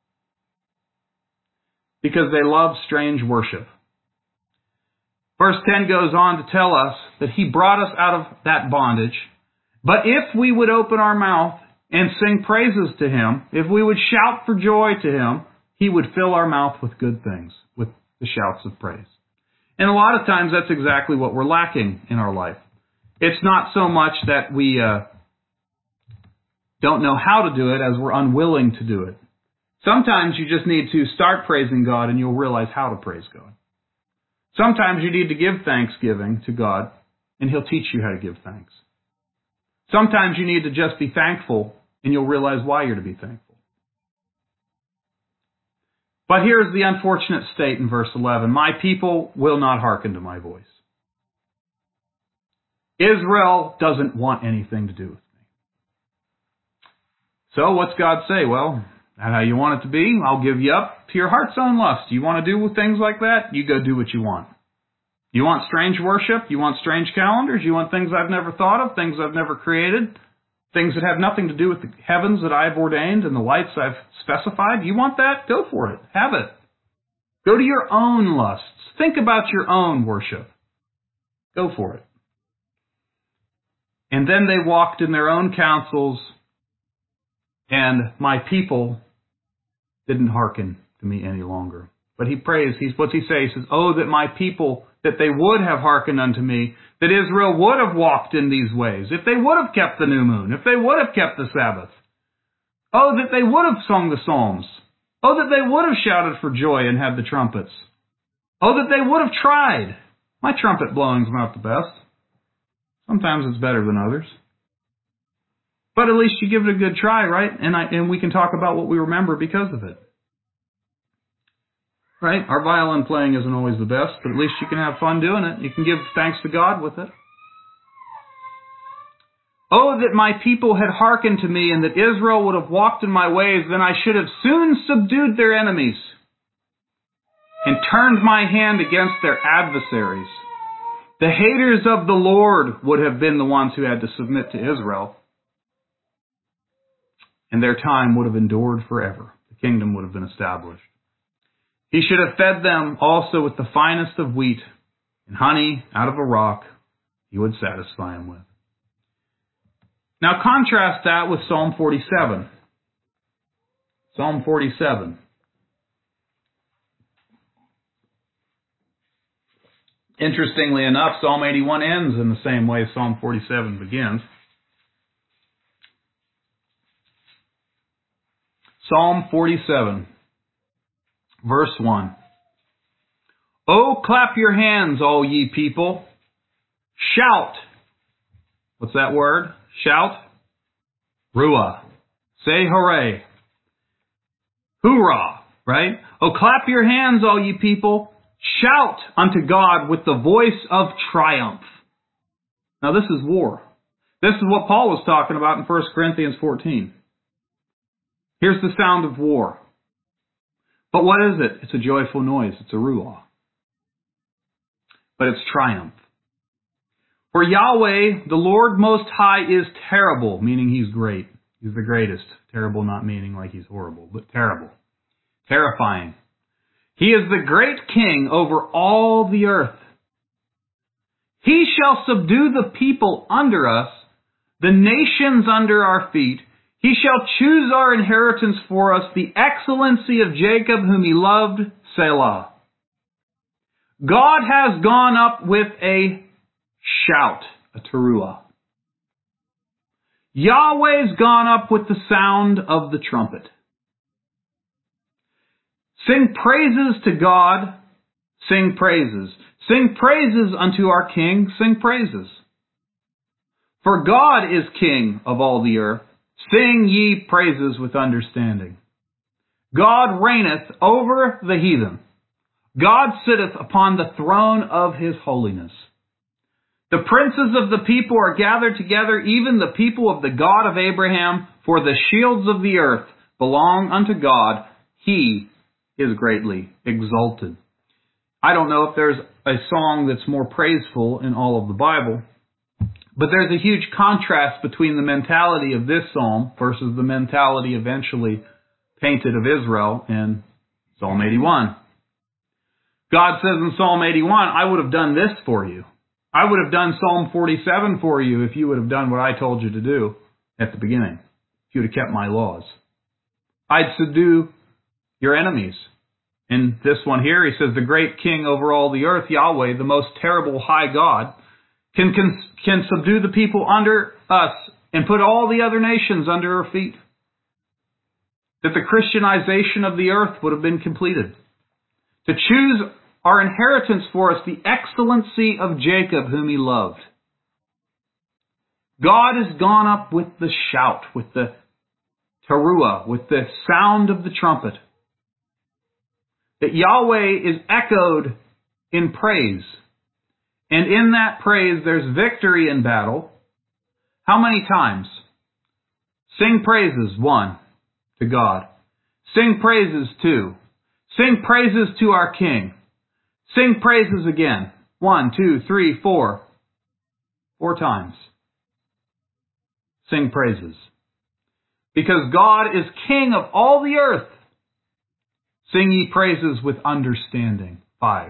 Because they love strange worship. Verse 10 goes on to tell us that He brought us out of that bondage. But if we would open our mouth and sing praises to Him, if we would shout for joy to Him, He would fill our mouth with good things, with the shouts of praise. And a lot of times that's exactly what we're lacking in our life. It's not so much that we don't know how to do it as we're unwilling to do it. Sometimes you just need to start praising God and you'll realize how to praise God. Sometimes you need to give thanksgiving to God and He'll teach you how to give thanks. Sometimes you need to just be thankful and you'll realize why you're to be thankful. But here's the unfortunate state in verse 11. My people will not hearken to my voice. Israel doesn't want anything to do with me. So what's God say? Well, that's how you want it to be. I'll give you up to your heart's own lust. You want to do things like that? You go do what you want. You want strange worship? You want strange calendars? You want things I've never thought of, things I've never created, things that have nothing to do with the heavens that I've ordained and the lights I've specified? You want that? Go for it. Have it. Go to your own lusts. Think about your own worship. Go for it. And then they walked in their own counsels, and my people didn't hearken to me any longer. But he prays, what's he say? He says, oh, that my people, that they would have hearkened unto me, that Israel would have walked in these ways, if they would have kept the new moon, if they would have kept the Sabbath. Oh, that they would have sung the psalms. Oh, that they would have shouted for joy and had the trumpets. Oh, that they would have tried. My trumpet blowing's not the best. Sometimes it's better than others. But at least you give it a good try, right? And we can talk about what we remember because of it. Right? Our violin playing isn't always the best, but at least you can have fun doing it. You can give thanks to God with it. Oh, that my people had hearkened to me, and that Israel would have walked in my ways, then I should have soon subdued their enemies and turned my hand against their adversaries. The haters of the Lord would have been the ones who had to submit to Israel, and their time would have endured forever. The kingdom would have been established. He should have fed them also with the finest of wheat, and honey out of a rock He would satisfy them with. Now contrast that with Psalm 47. Psalm 47. Interestingly enough, Psalm 81 ends in the same way Psalm 47 begins. Psalm 47, verse 1. Oh, clap your hands, all ye people. Shout. What's that word? Shout. Ruah. Say hooray. Hoorah, right? Oh, clap your hands, all ye people. Shout unto God with the voice of triumph. Now this is war. This is what Paul was talking about in 1 Corinthians 14. Here's the sound of war. But what is it? It's a joyful noise. It's a ruah. But it's triumph. For Yahweh, the Lord Most High, is terrible, meaning He's great. He's the greatest. Terrible not meaning like He's horrible, but terrible. Terrifying. He is the great King over all the earth. He shall subdue the people under us, the nations under our feet. He shall choose our inheritance for us, the excellency of Jacob whom He loved, Selah. God has gone up with a shout, a teruah. Yahweh's gone up with the sound of the trumpet. Sing praises to God, sing praises. Sing praises unto our King, sing praises. For God is King of all the earth. Sing ye praises with understanding. God reigneth over the heathen. God sitteth upon the throne of His holiness. The princes of the people are gathered together, even the people of the God of Abraham, for the shields of the earth belong unto God. He is greatly exalted. I don't know if there's a song that's more praiseful in all of the Bible, But there's a huge contrast between the mentality of this psalm versus the mentality eventually painted of Israel in Psalm 81. God says in Psalm 81, I would have done this for you. I would have done Psalm 47 for you if you would have done what I told you to do at the beginning, if you would have kept my laws. I'd subdue your enemies. In this one here, he says, the great king over all the earth, Yahweh, the most terrible high God, can subdue the people under us and put all the other nations under our feet. That the Christianization of the earth would have been completed. To choose our inheritance for us, the excellency of Jacob, whom he loved. God has gone up with the shout, with the teruah, with the sound of the trumpet. That Yahweh is echoed in praise. And in that praise, there's victory in battle. How many times? Sing praises, 1, to God. Sing praises, 2. Sing praises to our King. Sing praises again. 1, 2, 3, 4. 4 times. Sing praises. Because God is King of all the earth. Sing ye praises with understanding. 5.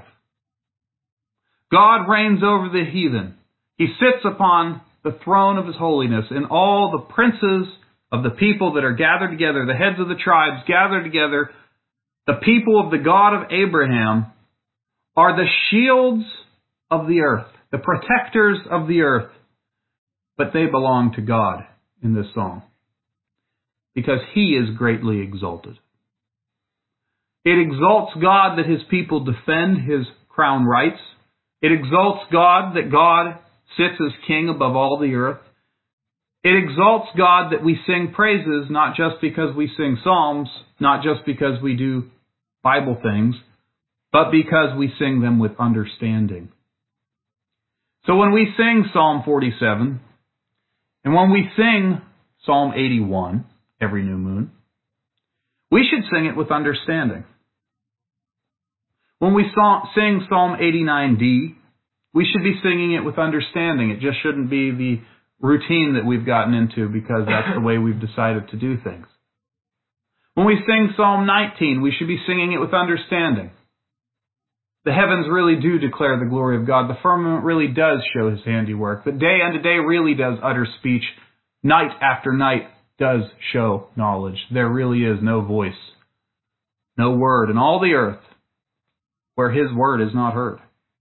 God reigns over the heathen. He sits upon the throne of His holiness, and all the princes of the people that are gathered together, the heads of the tribes gathered together, the people of the God of Abraham, are the shields of the earth, the protectors of the earth. But they belong to God in this song, because He is greatly exalted. It exalts God that His people defend His crown rights. It exalts God that God sits as King above all the earth. It exalts God that we sing praises, not just because we sing psalms, not just because we do Bible things, but because we sing them with understanding. So when we sing Psalm 47, and when we sing Psalm 81 every new moon, we should sing it with understanding. When we sing Psalm 89D, we should be singing it with understanding. It just shouldn't be the routine that we've gotten into because that's the way we've decided to do things. When we sing Psalm 19, we should be singing it with understanding. The heavens really do declare the glory of God. The firmament really does show His handiwork. The day unto day really does utter speech. Night after night does show knowledge. There really is no voice, no word in all the earth where His word is not heard.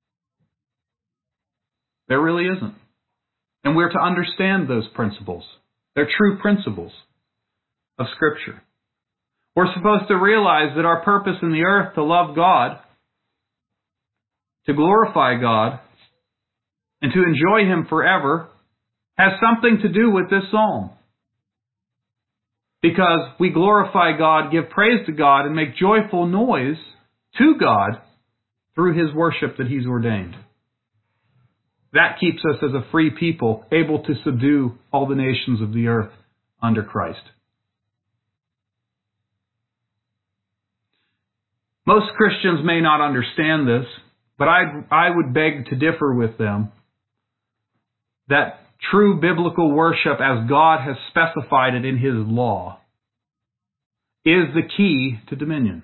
There really isn't. And we're to understand those principles. They're true principles of Scripture. We're supposed to realize that our purpose in the earth to love God, to glorify God, and to enjoy Him forever has something to do with this psalm. Because we glorify God, give praise to God, and make joyful noise to God through His worship that He's ordained. That keeps us as a free people, able to subdue all the nations of the earth under Christ. Most Christians may not understand this, but I would beg to differ with them that true biblical worship as God has specified it in His law is the key to dominion.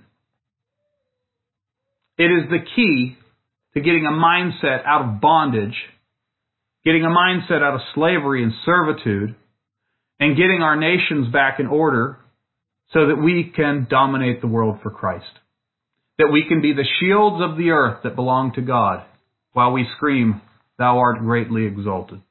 It is the key to getting a mindset out of bondage, getting a mindset out of slavery and servitude, and getting our nations back in order so that we can dominate the world for Christ. That we can be the shields of the earth that belong to God while we scream, Thou art greatly exalted.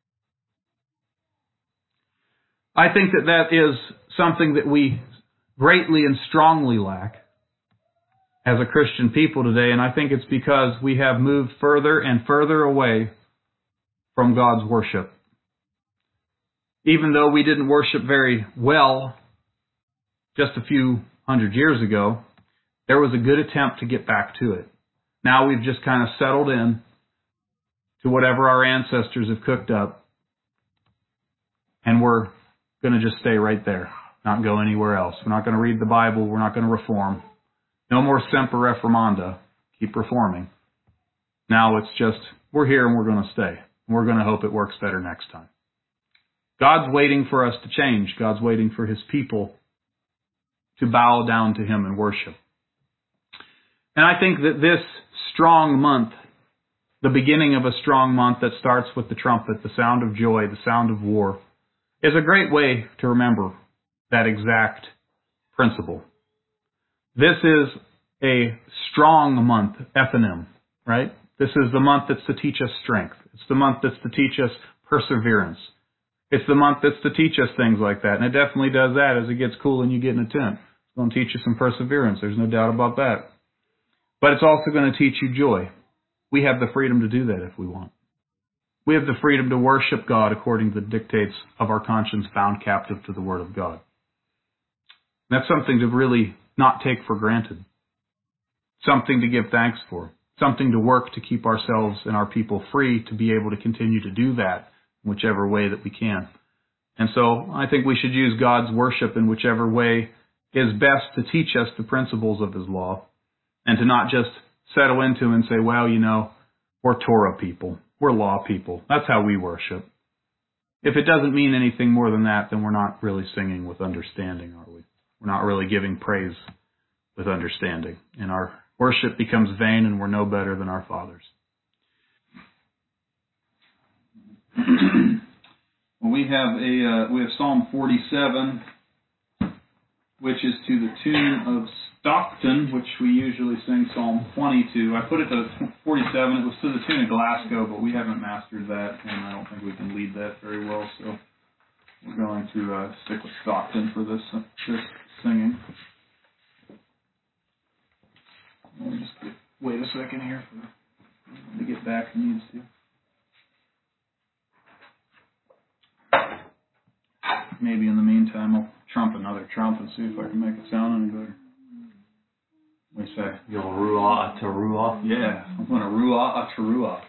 I think that is something that we greatly and strongly lack as a Christian people today, and I think it's because we have moved further and further away from God's worship. Even though we didn't worship very well just a few hundred years ago, there was a good attempt to get back to it. Now we've just kind of settled in to whatever our ancestors have cooked up, and we're going to just stay right there, not go anywhere else. We're not going to read the Bible. We're not going to reform. No more semper reformanda. Keep reforming. Now it's just, we're here and we're going to stay. and we're going to hope it works better next time. God's waiting for us to change. God's waiting for His people to bow down to Him and worship. And I think that this strong month, the beginning of a strong month that starts with the trumpet, the sound of joy, the sound of war, is a great way to remember that exact principle. This is a strong month, Ephanim, right? This is the month that's to teach us strength. It's the month that's to teach us perseverance. It's the month that's to teach us things like that. And it definitely does that as it gets cool and you get in a tent. It's going to teach you some perseverance. There's no doubt about that. But it's also going to teach you joy. We have the freedom to do that if we want. We have the freedom to worship God according to the dictates of our conscience bound captive to the Word of God. That's something to really not take for granted. Something to give thanks for. Something to work to keep ourselves and our people free to be able to continue to do that in whichever way that we can. And so I think we should use God's worship in whichever way is best to teach us the principles of His law and to not just settle into and say, well, we're Torah people. We're law people. That's how we worship. If it doesn't mean anything more than that, then we're not really singing with understanding, are we? We're not really giving praise with understanding. And our worship becomes vain and we're no better than our fathers. Well, we have Psalm 47, which is to the tune of Stockton, which we usually sing Psalm 22. I put it to 47. It was to the tune of Glasgow, but we haven't mastered that, and I don't think we can lead that very well. So we're going to stick with Stockton for this singing. Let me just wait a second here to get back if needs to. Maybe in the meantime I'll trump another trump and see if I can make it sound any better. What do you say? You'll ruah a teruah? Yeah, I'm going to ruah a teruah.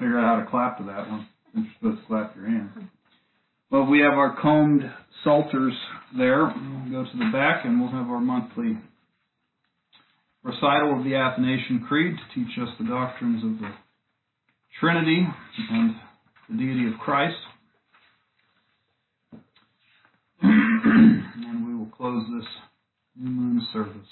figure out how to clap to that one. You're supposed to clap your hands. Well, we have our combed psalters there. We'll go to the back and we'll have our monthly recital of the Athanasian Creed to teach us the doctrines of the Trinity and the deity of Christ. And we will close this new moon service.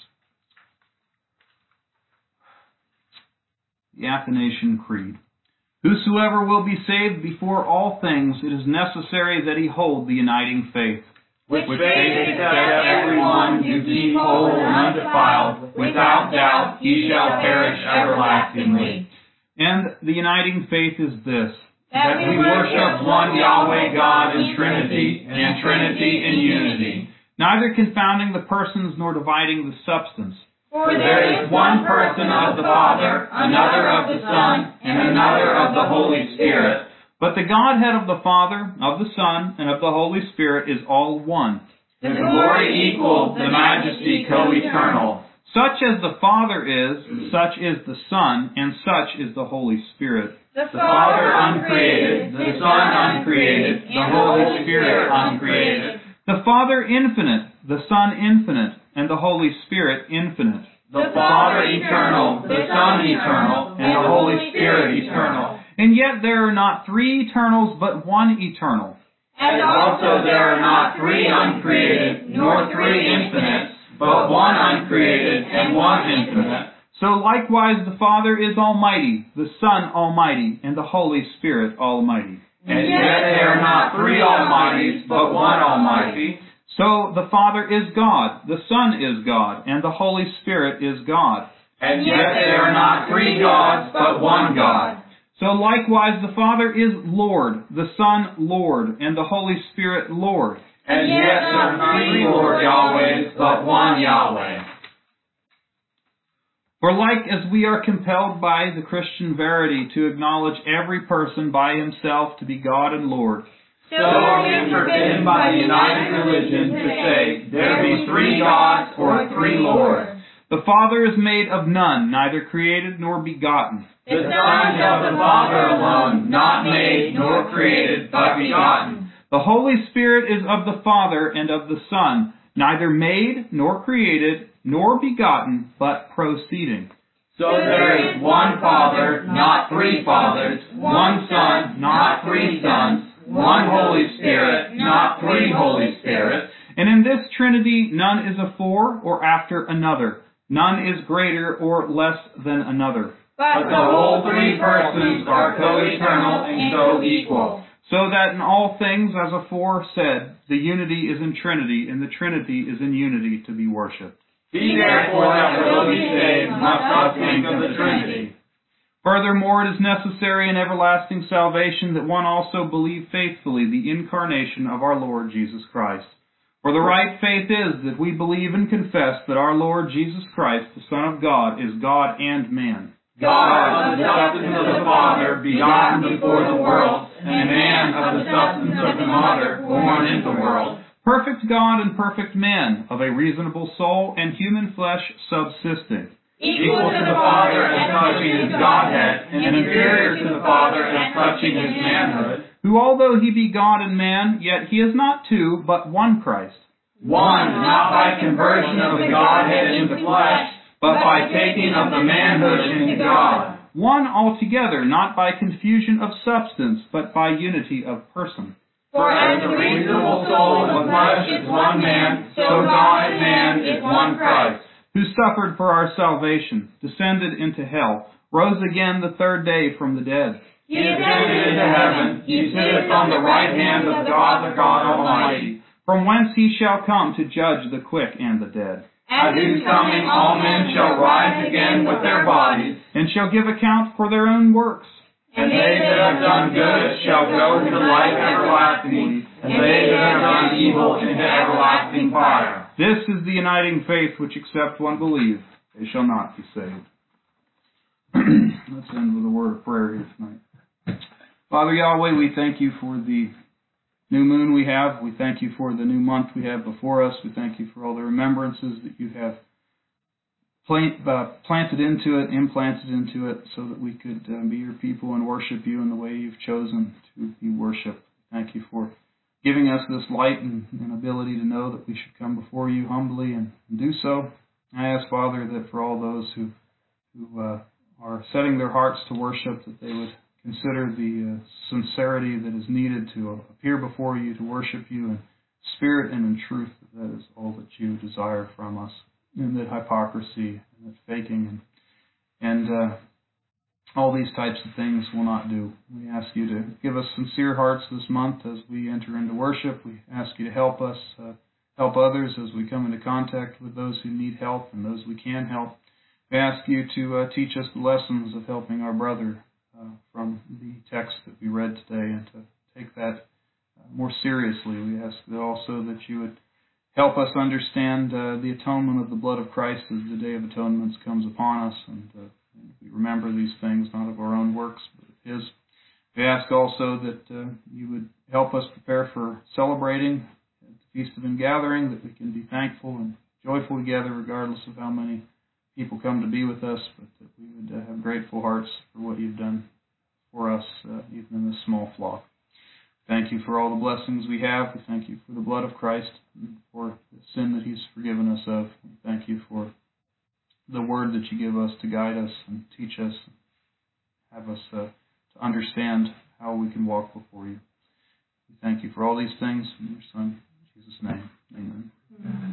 The Athanasian Creed. Whosoever will be saved before all things, it is necessary that he hold the uniting faith. Which faith except every one you keep whole and undefiled, without doubt he shall perish everlastingly. And the uniting faith is this: that we worship one Yahweh God in Trinity, and Trinity in unity. Neither confounding the persons nor dividing the substance. For there is one person of the Father, another of the Son, and another of the Holy Spirit. But the Godhead of the Father, of the Son, and of the Holy Spirit is all one. The glory equal, the majesty co-eternal. Such as the Father is, such is the Son, and such is the Holy Spirit. The Father uncreated, the Son uncreated, the Holy Spirit uncreated. The Father infinite, the Son infinite, and the Holy Spirit infinite. The Father eternal, the Son eternal, and the Holy Spirit eternal. And yet there are not three eternals, but one eternal. And also there are not three uncreated, nor three infinites, but one uncreated and one infinite. So likewise the Father is almighty, the Son almighty, and the Holy Spirit almighty. And yet there are not three almighties, but one almighty. So the Father is God, the Son is God, and the Holy Spirit is God. And yet there are not three gods, but one God. So likewise the Father is Lord, the Son Lord, and the Holy Spirit Lord. And yet there are not three Lord Yahwehs, but one Yahweh. For like as we are compelled by the Christian verity to acknowledge every person by himself to be God and Lord, so are we forbidden by the united religion to say, there be three gods or three Lords. The Father is made of none, neither created nor begotten. The Son is of the Father alone, not made nor created, but begotten. The Holy Spirit is of the Father and of the Son, neither made nor created nor begotten, but proceeding. So there is one Father, not three fathers, one Son, not three sons, one Holy Spirit, not three Holy Spirits. And in this Trinity none is afore or after another. None is greater or less than another. But the whole three persons are co-eternal and co-equal. So that in all things, as aforesaid, the unity is in Trinity, and the Trinity is in unity to be worshipped. He therefore that will be saved must not think of the Trinity. Furthermore, it is necessary in everlasting salvation that one also believe faithfully the incarnation of our Lord Jesus Christ. For the right faith is that we believe and confess that our Lord Jesus Christ, the Son of God, is God and man. God of the substance of the Father, begotten before the world, and man of the substance of the Mother, born in the world. Perfect God and perfect man, of a reasonable soul and human flesh subsisting. Equal to the Father as touching his Godhead, and inferior to the Father as touching his manhood. Who, although he be God and man, yet he is not two, but one Christ. One, not by conversion of the Godhead into flesh, but by taking of the manhood into God. One altogether, not by confusion of substance, but by unity of person. For as the reasonable soul and flesh is one man, so God and man is one Christ. Who suffered for our salvation, descended into hell, rose again the third day from the dead. He ascended into heaven, he sitteth on the right hand of God the God Almighty. From whence he shall come to judge the quick and the dead. At whose coming all men shall rise again with their bodies, and shall give account for their own works. And they that have done good shall go into life everlasting, and they that have done evil into everlasting fire. This is the uniting faith which except one believe, they shall not be saved. Let's end with a word of prayer here tonight. Father Yahweh, we thank you for the new moon we have. We thank you for the new month we have before us. We thank you for all the remembrances that you have planted into it, implanted into it, so that we could be your people and worship you in the way you've chosen to be worshipped. Thank you for giving us this light and ability to know that we should come before you humbly and do so. I ask, Father, that for all those who are setting their hearts to worship, that they would consider the sincerity that is needed to appear before you, to worship you in spirit and in truth. That is all that you desire from us. And that hypocrisy and that faking and all these types of things will not do. We ask you to give us sincere hearts this month as we enter into worship. We ask you to help us, help others as we come into contact with those who need help and those we can help. We ask you to teach us the lessons of helping our brother from the text that we read today, and to take that more seriously. We ask that also that you would help us understand the atonement of the blood of Christ as the Day of Atonement comes upon us, and we remember these things not of our own works, but of His. We ask also that you would help us prepare for celebrating the Feast of Ingathering, that we can be thankful and joyful together regardless of how many people come to be with us, but that we would have grateful hearts for what you've done for us, even in this small flock. Thank you for all the blessings we have. We thank you for the blood of Christ and for the sin that He's forgiven us of. We thank you for the word that you give us to guide us and teach us, have us to understand how we can walk before you. We thank you for all these things. In your Son, Jesus' name, amen.